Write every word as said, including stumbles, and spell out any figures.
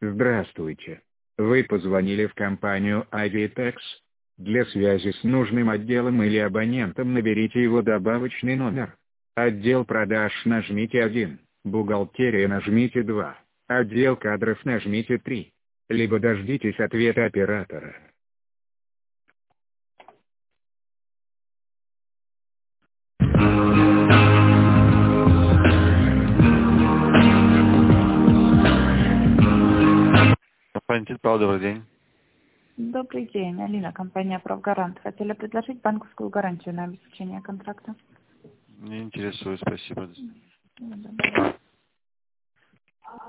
Здравствуйте. Вы позвонили в компанию Avitex. Для связи с нужным отделом или абонентом наберите его добавочный номер. Отдел продаж нажмите один, бухгалтерия нажмите два, отдел кадров нажмите три. Либо дождитесь ответа оператора. Компания «Правда», добрый день. Добрый день, Алина, компания «Правгарант». Хотели предложить банковскую гарантию на обеспечение контракта. Не интересует, спасибо. Ну, да.